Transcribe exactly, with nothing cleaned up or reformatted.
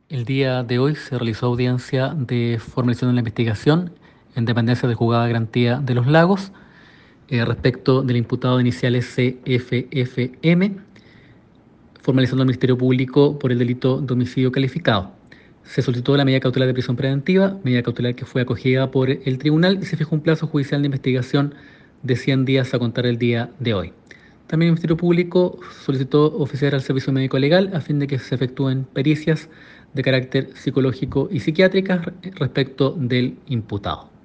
El día de hoy se realizó audiencia de formalización de la investigación en dependencia de Juzgado de Garantía de los Lagos eh, respecto del imputado de iniciales C F F M, formalizando al Ministerio Público por el delito de homicidio calificado. Se solicitó la medida cautelar de prisión preventiva, medida cautelar que fue acogida por el tribunal y se fijó un plazo judicial de investigación de cien días a contar el día de hoy. También el Ministerio Público solicitó oficiar al Servicio Médico Legal a fin de que se efectúen pericias de carácter psicológico y psiquiátricas respecto del imputado.